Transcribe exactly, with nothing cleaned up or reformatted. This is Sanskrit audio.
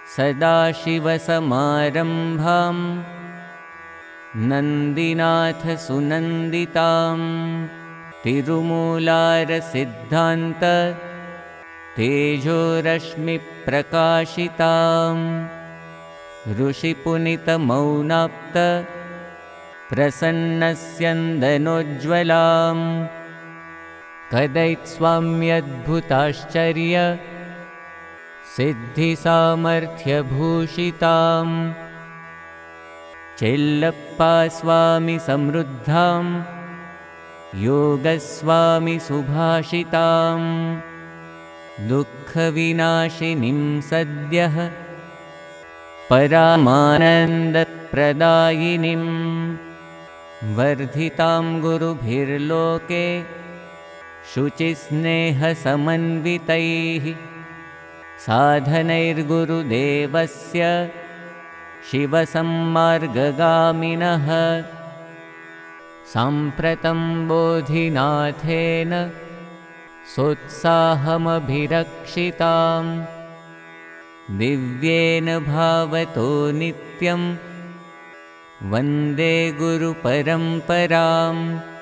सदाशिवसमारम्भां नन्दिनाथसुनन्दितां तिरुमूलारसिद्धान्त तेजोरश्मिप्रकाशितां ऋषिपुनितमौनाप्त प्रसन्नस्यन्दनोज्ज्वलां कदैत्स्वाम्यद्भुताश्चर्य सिद्धिसामर्थ्यभूषितां चेल्लप्पा स्वामी समृद्धां योगस्वामी सुभाषितां दुःखविनाशिनीं सद्यः परामानन्दप्रदायिनीं वर्धितां गुरुभिर्लोके शुचिस्नेहसमन्वितैः साधनैर्गुरुदेवस्य शिवसम्मार्गगामिनः साम्प्रतं बोधिनाथेन सोत्साहमभिरक्षितां दिव्येन भावतो नित्यं वन्दे गुरुपरम्पराम्।